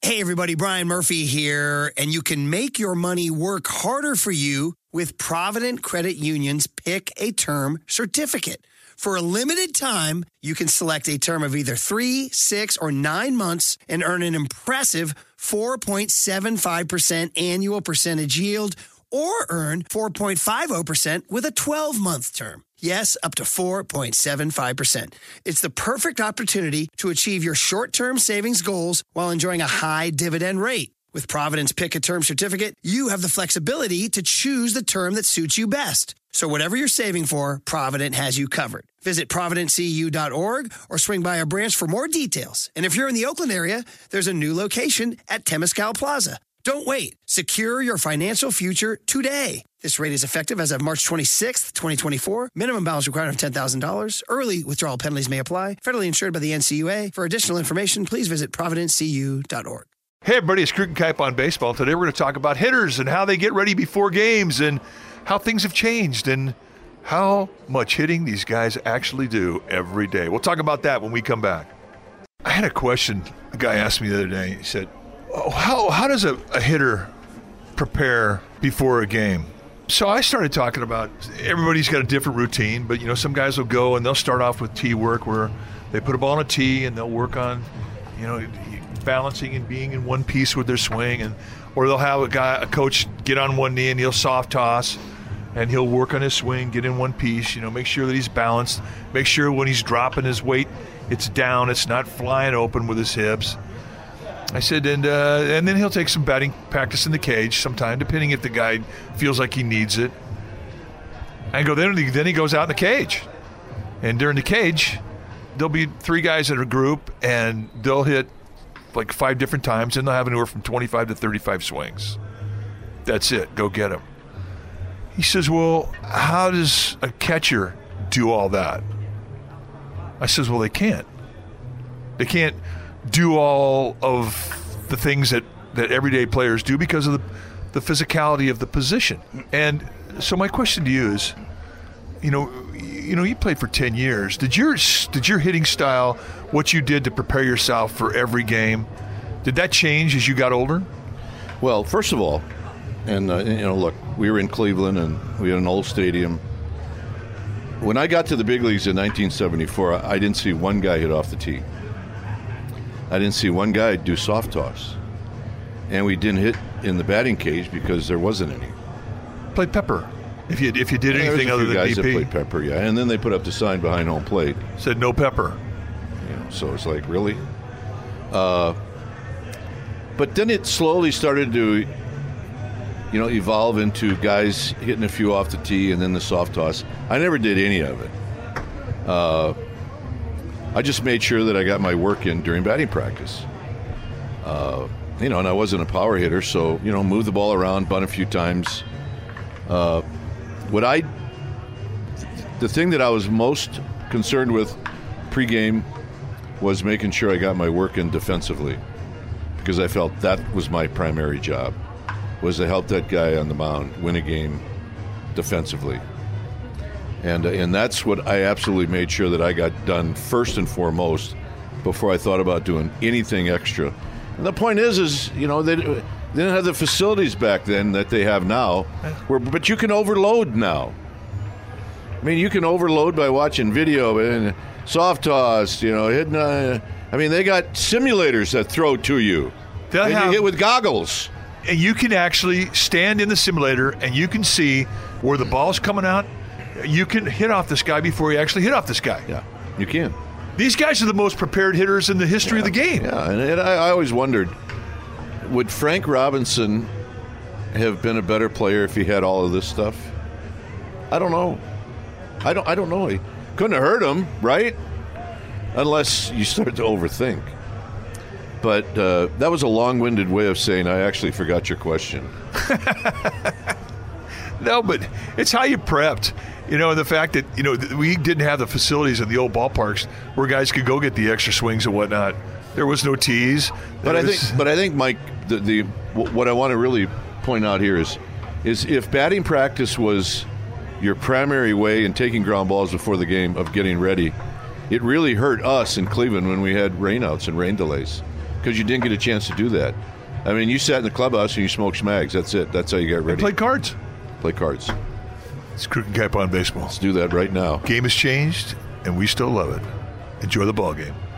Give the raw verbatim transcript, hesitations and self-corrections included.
Hey, everybody, Brian Murphy here, and you can make your money work harder for you with Provident Credit Union's Pick a Term certificate. For a limited time, you can select a term of either three, six, or nine months and earn an impressive four point seven five percent annual percentage yield, or earn four point five zero percent with a twelve-month term. Yes, up to four point seven five percent. It's the perfect opportunity to achieve your short-term savings goals while enjoying a high dividend rate. With Provident's Pick a Term certificate, you have the flexibility to choose the term that suits you best. So whatever you're saving for, Provident has you covered. Visit provident c u dot org or swing by a branch for more details. And if you're in the Oakland area, there's a new location at Temescal Plaza. Don't wait. Secure your financial future today. This rate is effective as of March twenty-sixth, twenty twenty-four. Minimum balance required of ten thousand dollars. Early withdrawal penalties may apply. Federally insured by the N C U A. For additional information, please visit provident c u dot org. Hey everybody, it's Krug and Kipe on baseball. Today we're going to talk about hitters and how they get ready before games and how things have changed and how much hitting these guys actually do every day. We'll talk about that when we come back. I had a question a guy asked me the other day. He said, oh, how, how does a, a hitter prepare before a game? So I started talking about everybody's got a different routine, but you know, some guys will go and they'll start off with tee work where they put a ball on a tee and they'll work on, you know, balancing and being in one piece with their swing, and or they'll have a guy, a coach, get on one knee and he'll soft toss, and he'll work on his swing, get in one piece, you know, make sure that he's balanced, make sure when he's dropping his weight, it's down, it's not flying open with his hips. I said, and uh, and then he'll take some batting practice in the cage sometime, depending if the guy feels like he needs it. I go, then, then he goes out in the cage, and during the cage, there'll be three guys in a group, and they'll hit like five different times, and they'll have anywhere from twenty-five to thirty-five swings. That's it. Go get them. He says, well, how does a catcher do all that? I says, well, they can't. They can't do all of the things that, that everyday players do because of the, the physicality of the position. And so my question to you is, you know, you know, you played for ten years. Did your did your hitting style, what you did to prepare yourself for every game, did that change as you got older? Well, first of all, and uh, you know, look, we were in Cleveland and we had an old stadium. When I got to the big leagues in nineteen seventy-four, I didn't see one guy hit off the tee. I didn't see one guy do soft toss, and we didn't hit in the batting cage because there wasn't any. Played pepper. If you if you did yeah, anything other than guys D P. That played pepper, yeah, and then they put up the sign behind home plate. Said no pepper. You know, so it's like, really? Uh, but then it slowly started to, you know, evolve into guys hitting a few off the tee and then the soft toss. I never did any of it. Uh, I just made sure that I got my work in during batting practice. Uh, you know, and I wasn't a power hitter, so, you know, move the ball around, bunt a few times. Uh, what I, the thing that I was most concerned with pregame was making sure I got my work in defensively, because I felt that was my primary job, was to help that guy on the mound win a game defensively. And, uh, and that's what I absolutely made sure that I got done first and foremost before I thought about doing anything extra. And the point is, is, you know, they, they didn't have the facilities back then that they have now, where, but you can overload now. I mean, you can overload by watching video and soft toss, you know, hitting. Uh, I mean, they got simulators that throw to you. They'll and have, you hit with goggles. And you can actually stand in the simulator and you can see where the ball's coming out. You can hit off this guy before you actually hit off this guy. Yeah, you can. These guys are the most prepared hitters in the history yeah, of the game. Yeah, and, and I, I always wondered, would Frank Robinson have been a better player if he had all of this stuff? I don't know. I don't. I don't know. He couldn't have hurt him, right? Unless you start to overthink. But uh, that was a long-winded way of saying I actually forgot your question. No, but it's how you prepped. You know, the fact that, you know, we didn't have the facilities in the old ballparks where guys could go get the extra swings and whatnot. There was no tees. But I was... think, but I think, Mike, the, the what I want to really point out here is, is if batting practice was your primary way in taking ground balls before the game of getting ready, it really hurt us in Cleveland when we had rainouts and rain delays. because you didn't get a chance to do that. I mean, you sat in the clubhouse and you smoked schmags. That's it. That's how you got ready. And played cards. Play cards. It's Crook and Kipe on baseball. Let's do that right now. Game has changed, and we still love it. Enjoy the ball game.